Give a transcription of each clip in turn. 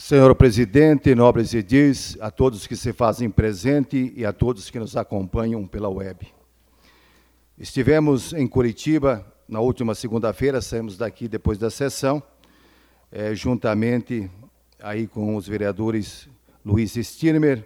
Senhor presidente, nobres edis, a todos que se fazem presente e a todos que nos acompanham pela web. Estivemos em Curitiba na última segunda-feira, saímos daqui depois da sessão, juntamente aí com os vereadores Luiz Stirmer,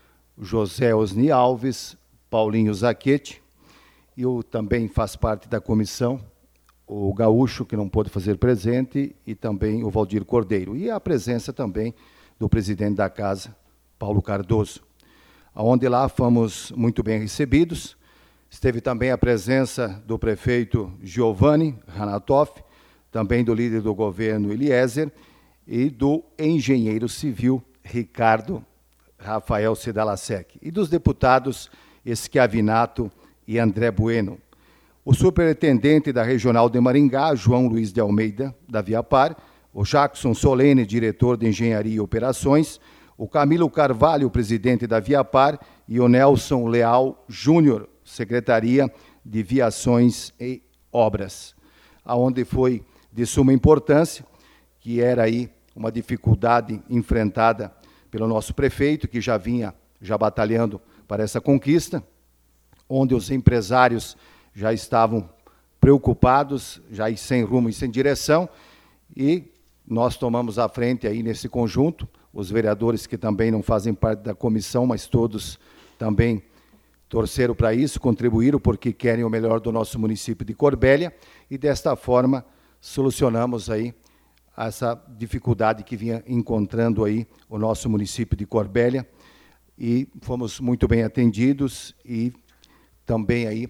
José Osni Alves, Paulinho Zachetti, e eu também faço parte da comissão, o Gaúcho, que não pôde fazer presente, e também o Valdir Cordeiro. E a presença também do presidente da casa, Paulo Cardoso, onde lá fomos muito bem recebidos. Esteve também a presença do prefeito Giovanni Ranatoff, também do líder do governo Eliezer, e do engenheiro civil Ricardo Rafael Sedalasek, e dos deputados Schiavinato e André Bueno. O superintendente da Regional de Maringá, João Luiz de Almeida, da Viapar, o Jackson Solene, diretor de Engenharia e Operações, o Camilo Carvalho, presidente da Viapar, e o Nelson Leal Júnior, Secretaria de Viações e Obras, aonde foi de suma importância, que era aí uma dificuldade enfrentada pelo nosso prefeito, que já vinha batalhando para essa conquista, onde os empresários já estavam preocupados, já sem rumo e sem direção, e nós tomamos a frente aí nesse conjunto, os vereadores que também não fazem parte da comissão, mas todos também torceram para isso, contribuíram porque querem o melhor do nosso município de Corbélia, e desta forma solucionamos aí essa dificuldade que vinha encontrando aí o nosso município de Corbélia, e fomos muito bem atendidos e também aí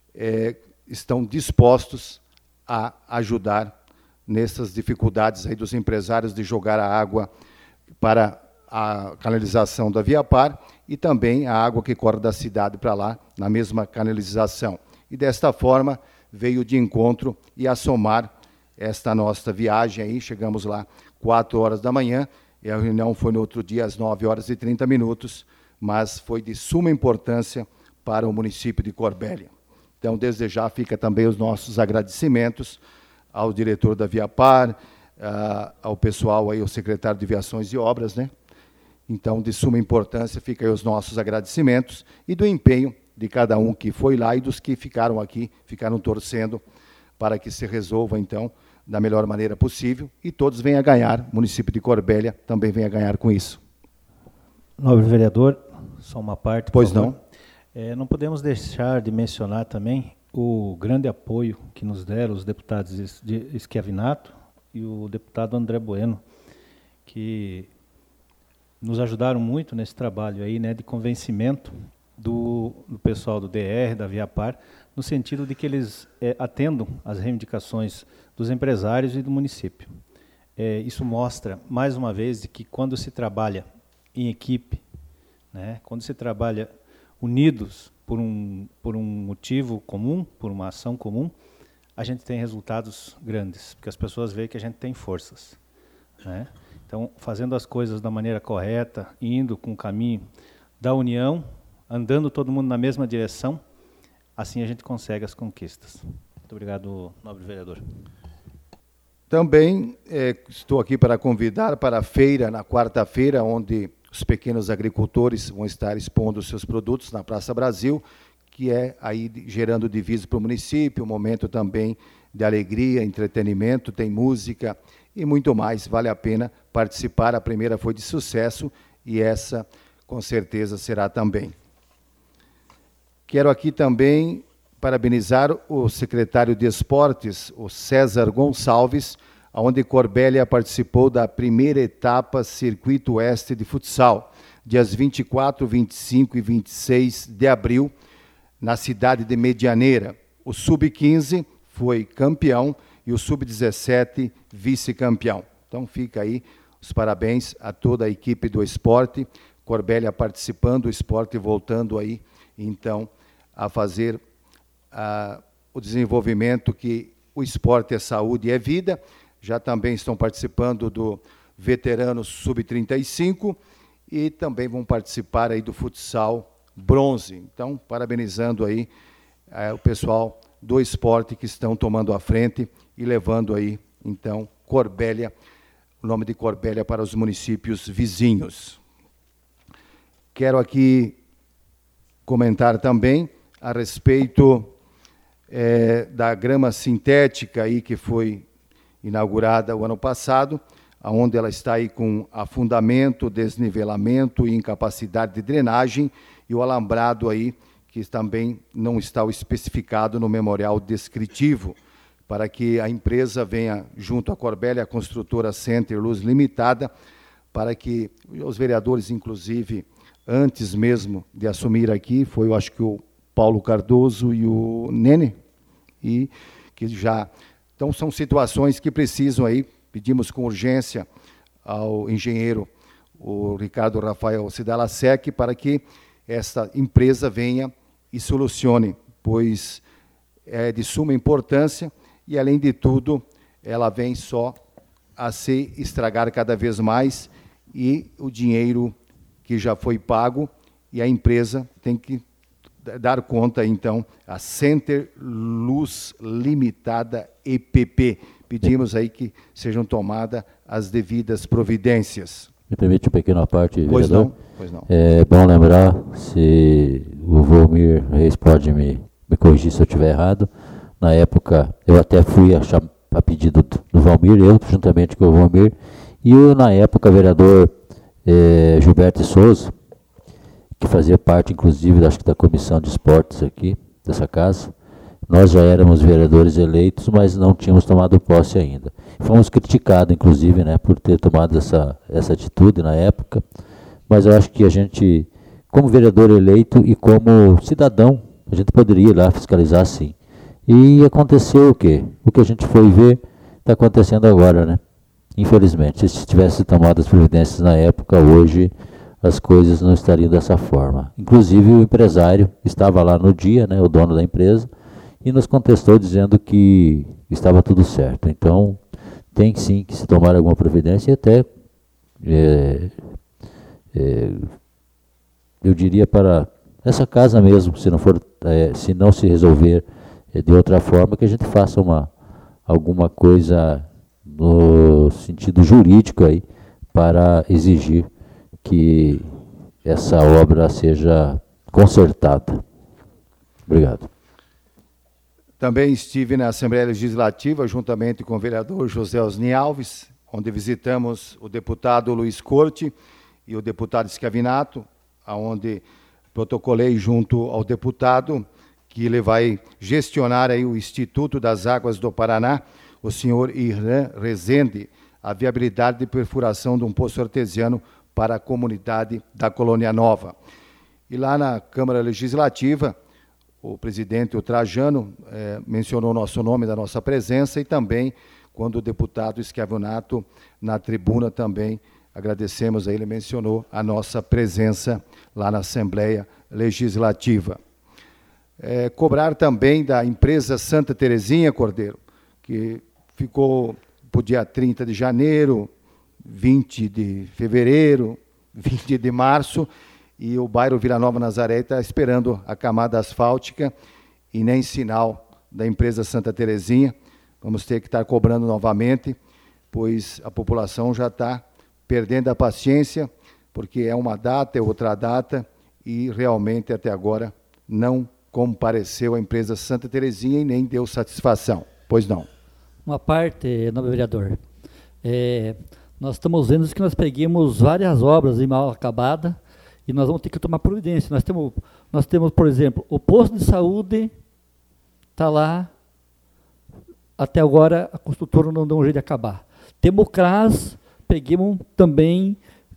estão dispostos a ajudar nessas dificuldades aí dos empresários de jogar a água para a canalização da Viapar e também a água que corre da cidade para lá, na mesma canalização. E desta forma veio de encontro e a somar esta nossa viagem aí, chegamos lá 4 horas da manhã, e a reunião foi no outro dia às 9 horas e 30 minutos, mas foi de suma importância para o município de Corbélia. Então, desde já, fica também os nossos agradecimentos ao diretor da Viapar, ao pessoal aí, o secretário de Viações e Obras, né? Então, de suma importância, fica aí os nossos agradecimentos e do empenho de cada um que foi lá e dos que ficaram aqui, ficaram torcendo para que se resolva, então, da melhor maneira possível e todos venham a ganhar, o município de Corbélia também venha a ganhar com isso. Nobre vereador, só uma parte, por favor. Pois não. Não podemos deixar de mencionar também o grande apoio que nos deram os deputados de Schiavinato e o deputado André Bueno, que nos ajudaram muito nesse trabalho aí, né, de convencimento do pessoal do DR, da Viapar, no sentido de que eles atendam às reivindicações dos empresários e do município. Isso mostra, mais uma vez, de que quando se trabalha em equipe, né, quando se trabalha unidos por um motivo comum, por uma ação comum, a gente tem resultados grandes, porque as pessoas veem que a gente tem forças, né? Então, fazendo as coisas da maneira correta, indo com o caminho da união, andando todo mundo na mesma direção, assim a gente consegue as conquistas. Muito obrigado, nobre vereador. Também estou aqui para convidar para a feira, na quarta-feira, onde os pequenos agricultores vão estar expondo os seus produtos na Praça Brasil, que é aí gerando divisas para o município, um momento também de alegria, entretenimento, tem música e muito mais, vale a pena participar. A primeira foi de sucesso e essa, com certeza, será também. Quero aqui também parabenizar o secretário de Esportes, o César Gonçalves, onde Corbélia participou da primeira etapa Circuito Oeste de Futsal, dias 24, 25 e 26 de abril, na cidade de Medianeira. O Sub-15 foi campeão e o Sub-17 vice-campeão. Então fica aí os parabéns a toda a equipe do esporte, Corbélia participando, o esporte voltando aí, então, a fazer o desenvolvimento que o esporte é saúde e é vida. Já também estão participando do Veteranos Sub-35 e também vão participar aí do futsal bronze. Então, parabenizando aí o pessoal do esporte que estão tomando a frente e levando aí, então, Corbélia o nome de Corbélia para os municípios vizinhos. Quero aqui comentar também a respeito da grama sintética aí que foi inaugurada o ano passado, onde ela está aí com afundamento, desnivelamento e incapacidade de drenagem, e o alambrado aí que também não está especificado no memorial descritivo, para que a empresa venha junto à Corbélia, a construtora Center Luz Limitada, para que os vereadores, inclusive, antes mesmo de assumir aqui, foi, eu acho que o Paulo Cardoso e o Nene, e que já... Então, são situações que precisam aí, pedimos com urgência ao engenheiro, o Ricardo Rafael Sidalasec, para que esta empresa venha e solucione, pois é de suma importância e, além de tudo, ela vem só a se estragar cada vez mais e o dinheiro que já foi pago e a empresa tem que dar conta, então, a Center Luz Limitada EPP. Pedimos aí que sejam tomadas as devidas providências. Me permite uma pequena parte, vereador? Pois não, pois não. É bom lembrar, se o Volmir Reis pode me corrigir se eu estiver errado, na época eu até fui a pedido do Valmir, eu juntamente com o Volmir, e na época o vereador Gilberto de Souza, que fazia parte, inclusive, acho que da comissão de esportes aqui, dessa casa. Nós já éramos vereadores eleitos, mas não tínhamos tomado posse ainda. Fomos criticados, inclusive, né, por ter tomado essa atitude na época, mas eu acho que a gente, como vereador eleito e como cidadão, a gente poderia ir lá fiscalizar, sim. E aconteceu o quê? O que a gente foi ver está acontecendo agora, né? Infelizmente, se tivesse tomado as providências na época, hoje as coisas não estariam dessa forma. Inclusive o empresário estava lá no dia, né, o dono da empresa, e nos contestou dizendo que estava tudo certo. Então, tem sim que se tomar alguma providência e até, eu diria para essa casa mesmo, se não se resolver de outra forma, que a gente faça alguma coisa no sentido jurídico aí, para exigir que essa obra seja consertada. Obrigado. Também estive na Assembleia Legislativa, juntamente com o vereador José Osni Alves, onde visitamos o deputado Luiz Corte e o deputado Schiavinato, onde protocolei junto ao deputado que ele vai gestionar aí o Instituto das Águas do Paraná, o senhor Irã Rezende, a viabilidade de perfuração de um poço artesiano para a comunidade da Colônia Nova. E lá na Câmara Legislativa, o presidente, o Trajano, mencionou nosso nome, da nossa presença, e também, quando o deputado Schiavinato, na tribuna também, agradecemos a ele, mencionou a nossa presença lá na Assembleia Legislativa. Cobrar também da empresa Santa Terezinha, Cordeiro, que ficou para o dia 30 de janeiro, 20 de fevereiro, 20 de março, e o bairro Vila Nova Nazaré está esperando a camada asfáltica e nem sinal da empresa Santa Terezinha. Vamos ter que estar cobrando novamente, pois a população já está perdendo a paciência, porque é uma data, é outra data, e realmente até agora não compareceu a empresa Santa Terezinha e nem deu satisfação. Pois não. Uma parte, nobre vereador, nós estamos vendo que nós peguemos várias obras em mal acabada e nós vamos ter que tomar providência. Nós temos, por exemplo, o posto de saúde está lá, até agora a construtora não deu um jeito de acabar. Temos o CRAS, peguemos também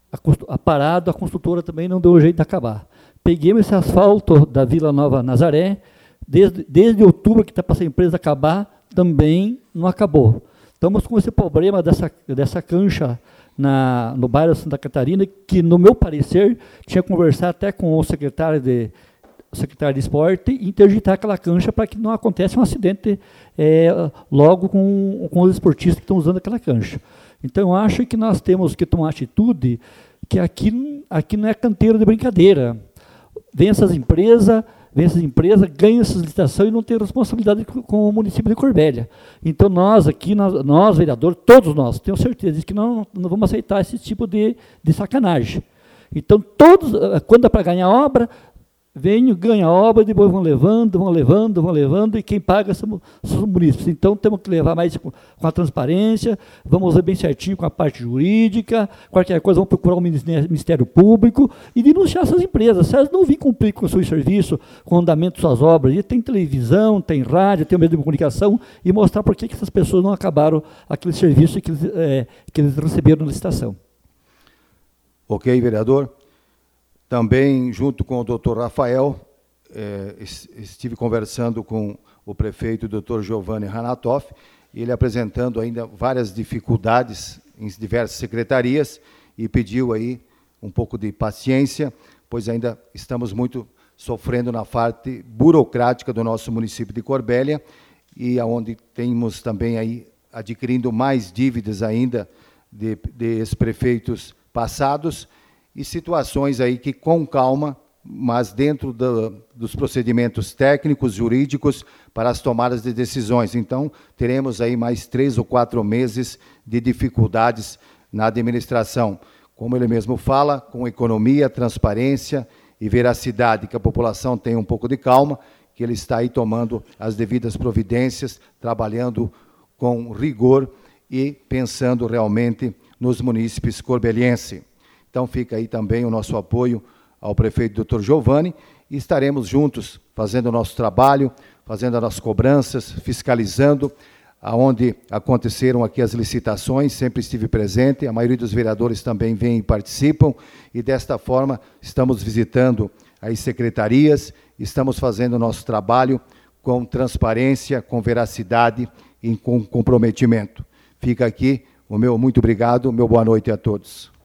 a construtora também não deu um jeito de acabar. Peguemos esse asfalto da Vila Nova Nazaré, desde outubro que está para essa empresa acabar, também não acabou. Estamos com esse problema dessa cancha no bairro Santa Catarina, que, no meu parecer, tinha que conversar até com o secretário de esporte e interditar aquela cancha para que não aconteça um acidente logo com os esportistas que estão usando aquela cancha. Então, eu acho que nós temos que tomar atitude, que aqui não é canteiro de brincadeira. Vem essas empresas, vem essas empresas, ganham essa licitação e não tem responsabilidade com o município de Corbélia. Então nós aqui, nós vereadores, todos nós, tenho certeza de que não vamos aceitar esse tipo de sacanagem. Então todos, quando dá para ganhar obra, ganha a obra, depois vão levando, e quem paga são os munícipes. Então, temos que levar mais com a transparência, vamos ver bem certinho com a parte jurídica, qualquer coisa, vamos procurar o Ministério Público e denunciar essas empresas. Se elas não virem cumprir com o seu serviço, com o andamento de suas obras, e tem televisão, tem rádio, tem meio de comunicação, e mostrar por que essas pessoas não acabaram aquele serviço que eles receberam na licitação. Ok, vereador. Também, junto com o doutor Rafael, estive conversando com o prefeito, doutor Giovanni Ranatoff, ele apresentando ainda várias dificuldades em diversas secretarias e pediu aí um pouco de paciência, pois ainda estamos muito sofrendo na parte burocrática do nosso município de Corbélia e aonde temos também aí adquirindo mais dívidas ainda de ex-prefeitos passados, e situações aí que, com calma, mas dentro dos procedimentos técnicos, jurídicos, para as tomadas de decisões. Então, teremos aí mais 3 ou 4 meses de dificuldades na administração. Como ele mesmo fala, com economia, transparência e veracidade, que a população tenha um pouco de calma, que ele está aí tomando as devidas providências, trabalhando com rigor e pensando realmente nos munícipes corbelienses. Então, fica aí também o nosso apoio ao prefeito Dr. Giovanni e estaremos juntos fazendo o nosso trabalho, fazendo as nossas cobranças, fiscalizando, aonde aconteceram aqui as licitações, sempre estive presente, a maioria dos vereadores também vêm e participam, e desta forma estamos visitando as secretarias, estamos fazendo o nosso trabalho com transparência, com veracidade e com comprometimento. Fica aqui o meu muito obrigado, meu boa noite a todos.